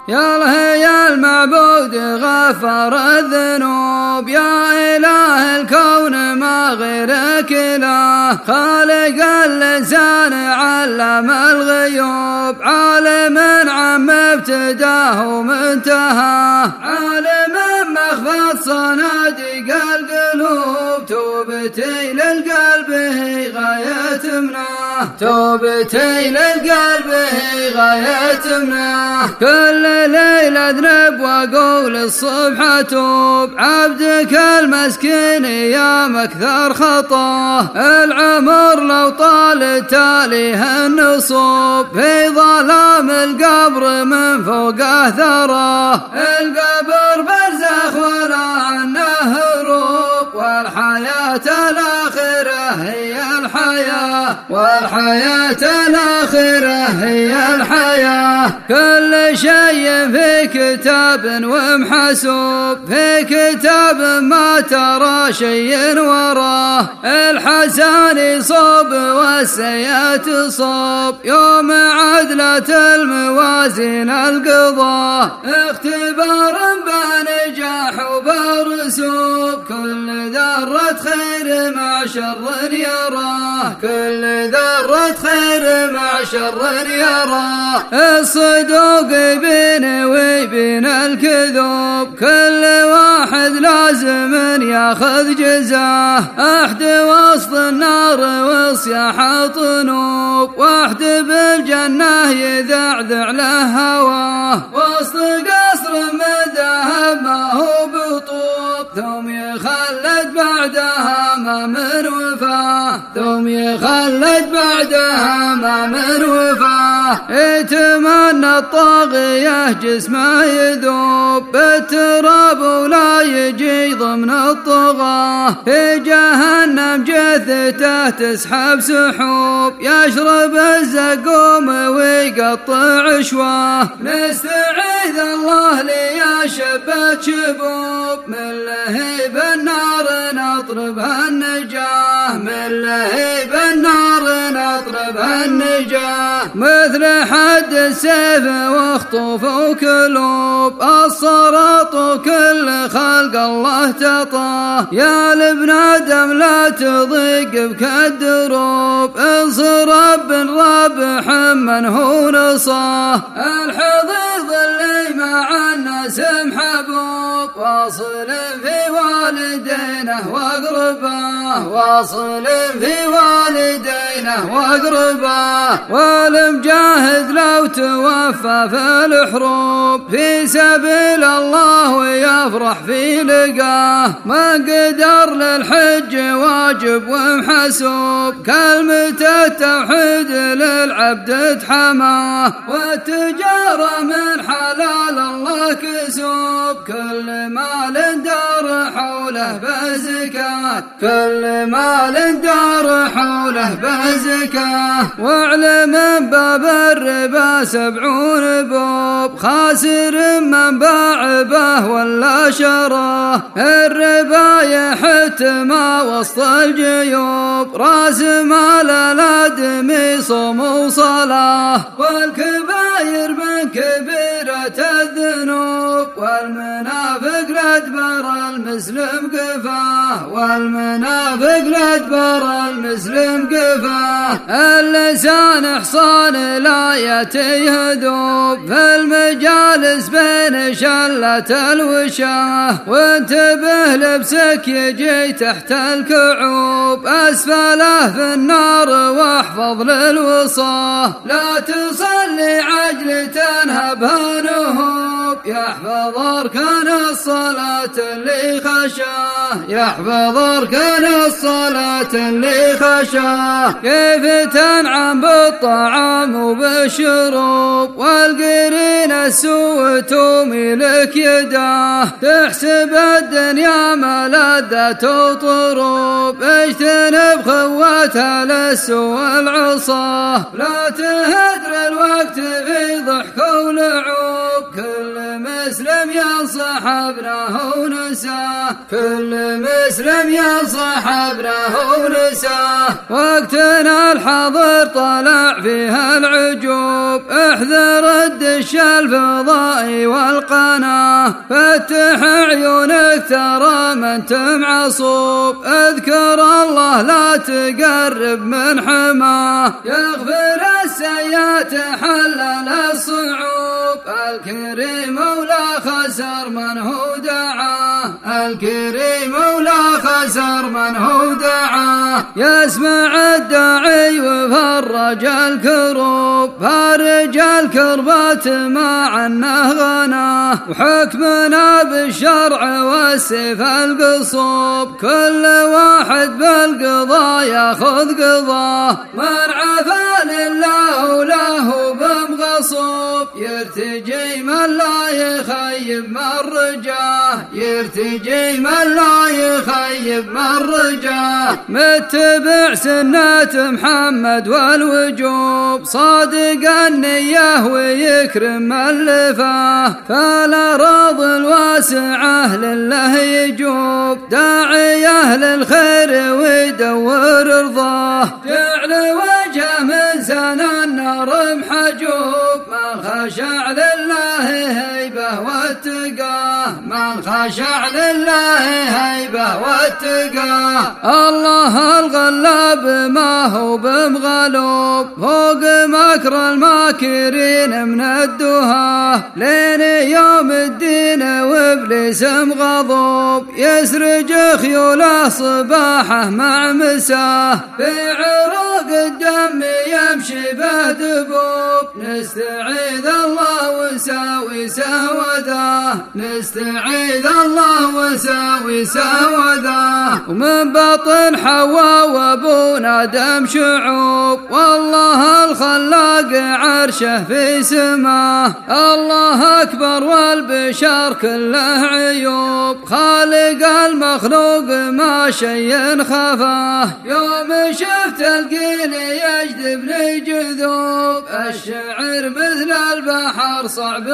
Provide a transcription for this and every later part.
يا الله يا المعبود غفر الذنوب، يا إله الكون ما غيرك له، خالق اللسان علم الغيوب، عالم عم ابتداه ومنتهى، عالم مخفض صناديق القلوب، توبتي للقلب هي غاية منه، توبتي للقلب هي غاية منه، كل ليلة أذنب وأقول الصبح أتوب، عبدك المسكين يا مكثر خطاه، العمر لو طال تاليه النصوب، في ظلام القبر من فوقه ثراه، القبر برزخ ولا عنه هروب، والحياة الآخرة هي الحياة، والحياة الآخرة هي الحياة، كل شيء في كتاب ومحسوب، في كتاب ما ترى شيء وراه، الحسن يصوب والسيئات صوب، يوم عدلة الموازين القضاء، اختبار بنجاح وبرسوب، كل ذرة خير مع شر يراه، كل ذرة خير مع شر يراه، الصدوق بين وبين الكذوب، كل واحد لازم ياخذ جزاه، أحد وسط النار وصياح طنوب، واحد بالجنة يذعذع له هواه، وسط قصر من ذهب ما هو بطوب، ثم يخلد بعدها ما من وفاه، ثم يخلد بعدها ما من وفاه، يتمنى الطاغية جسمه يذوب بالتراب ولا يجي ضمن الطغاة، في جهنم جثته تسحب سحوب، يشرب الزقوم ويقطع شواه، نستعيذ الله لي شبت شبوب، من لهيب النار نطلبها النجاة، من لهيب النار نطلبها النجاة، مثل حد السيف وخطوف وكلوب، الصراط وكل خلق الله تطاه، يا لابن آدم لا تضيق بك الدروب، انصر رب رابح من هو نصاه، الحضيض اللي مع الناس محبوب، واصل في والدينه واقرباه، واصل في والدينه واقرباه، والمجاهد لو توفى في الحروب، في سبيل الله ويفرح في لقاه، ما قدر للحج واجب ومحسوب، كلمة التوحيد للعبد تحماه، والتجارة من حلال الله كسوب، كل مال دار حوله بزكاة، كل مال دار حوله بزكاة، واعلم من باب الربا 70 بوب، خاسر من باع به ولا شراه، الربا يحت ما وسط الجيوب، راس مال الادمي صوم وصلاه، والكباير من كبيرة الذنوب، والمنافق لادبر المسلم قفاه، والمنافق لادبر المسلم قفاه، اللسان حصان لا يأتيه ذوب، في المجالس بين شلة الوشاه، وانتبه لبسك يجي تحت الكعوب، أسفله في النار واحفظ للوصاه، لا تصلي عجل تنهبها نهوب، يحفظ أركان الصلاة اللي خشاه، يحفظ أركان الصلاة اللي خشاه، كيف تنعم بالطعام وبالشروب، والقرين السوء تميلك يداه، تحسب الدنيا ملذة وطروب، اجتنب خواتها للسوء العصاه، لا تهدر الوقت في ضحك ولعوب، كل مسلم ينصح ابنه ونساه، كل مسلم ينصح ابنه ونساه. وقتنا الحاضر طلع فيها العجوب، احذر الدش الفضائي والقناه، فتح عيونك ترى من تم عصوب، اذكر الله لا تقرب من حماه، يغفر السيئات حلل الصعوب، الكريم ولا خسر من هو دعاه، الكريم ولا خسر من هو دعاه. يسمع الداعي وفرج الكروب، فارج الكربات مع عنه غناه، وحكمنا بالشرع والسيف القصوب، كل واحد بالقضاء ياخذ قضاه، من عفا لله وله بمغصوب، يرتجي من لا يخيب من رجاه، يرتجي من لا يخيب من رجاه. متبع سنة محمد والوجوب، صادق النية ويكرم من لفاه، فالأراض الواسعة لله يجوب، داعيه للخير ويدور رضاه، جعل وجهه من سنة النار محجوب، من خشع لله هيبة واتقاه، من خشع لله هيبة واتقاه. الله الغلاب ما هو بمغلوب، فوق مكر الماكرين من الدهاه، لين يوم الدين وابليس مغضوب، يسرج خيوله صباحه مع مساه، في عروق الدم يمشي به دبوب، نستعيذ الله وساوي سوداه، نستعيذ الله وساوي سوداه. ومن بطن حواء وابونا دم شعوب، والله الخلاق عرشه في سماه، الله أكبر والبشر كله عيوب، خالق المخلوق ما شيء خفاه، يوم شفت القيل يجذبني جذوب، الشعر مثل البحر صعب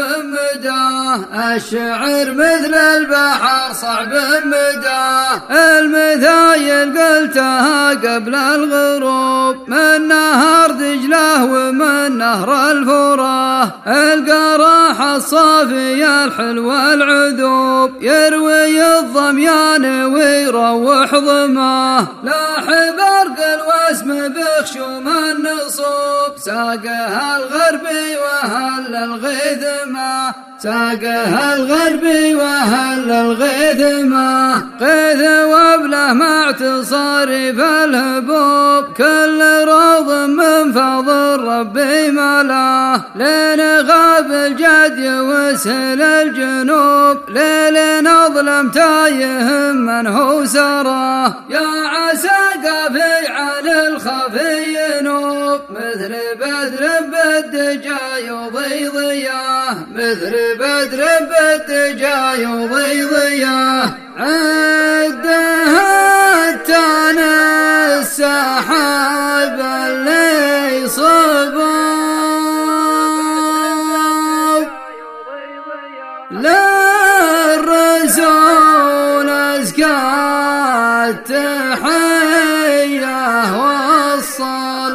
مداه، الشعر مثل البحر صعب مداه. المثايل قلتها قبل الغروب، من نهر دجله ومن نهر الفراه، القراح الصافي الحلو العذوب، يروي الظميان ويروح ظماه، لاح برق الوسم بخشوم النصوب، ساقها الغربي وهل الغيث ما، ساقها الغربي وهل الغيث ما، غيث وابله مع تصاريف الهبوب، كل روض من فضل ربي ملاه، لين غاب الجد وسهل الجنوب، ليل أظلم تايه من هو سراه، يا عسى قافي على الخفي ينوب، مثل بدر بالدجا يضي ضياه، مثل بدر بالدجا يضي ضياه. عدها التانى السحاب اللي صباب، للرسول أزكى التحية والصلاة.